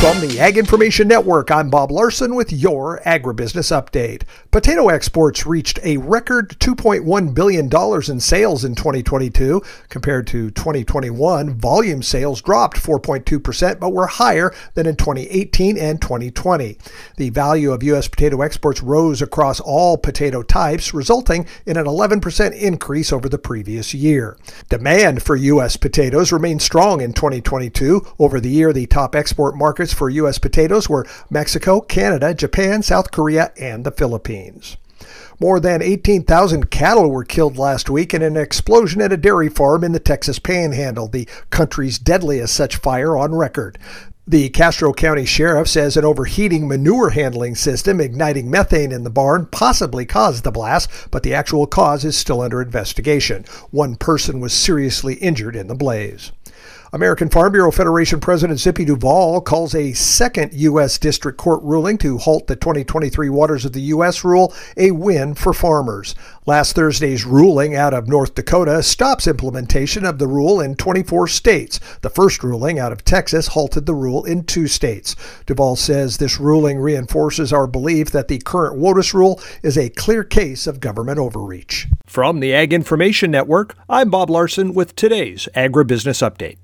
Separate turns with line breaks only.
From the Ag Information Network, I'm Bob Larson with your Agribusiness Update. Potato exports reached a record $2.1 billion in sales in 2022. Compared to 2021, volume sales dropped 4.2%, but were higher than in 2018 and 2020. The value of U.S. potato exports rose across all potato types, resulting in an 11% increase over the previous year. Demand for U.S. potatoes remained strong in 2022. Over the year, the top export markets for U.S. potatoes were Mexico, Canada, Japan, South Korea, and the Philippines. More than 18,000 cattle were killed last week in an explosion at a dairy farm in the Texas Panhandle, the country's deadliest such fire on record. The Castro County Sheriff says an overheating manure handling system igniting methane in the barn possibly caused the blast, but the actual cause is still under investigation. One person was seriously injured in the blaze. American Farm Bureau Federation President Zippy Duvall calls a second U.S. District Court ruling to halt the 2023 Waters of the U.S. rule a win for farmers. Last Thursday's ruling out of North Dakota stops implementation of the rule in 24 states. The first ruling out of Texas halted the rule in 2 states. Duvall says this ruling reinforces our belief that the current WOTUS rule is a clear case of government overreach. From the Ag Information Network, I'm Bob Larson with today's Agribusiness Update.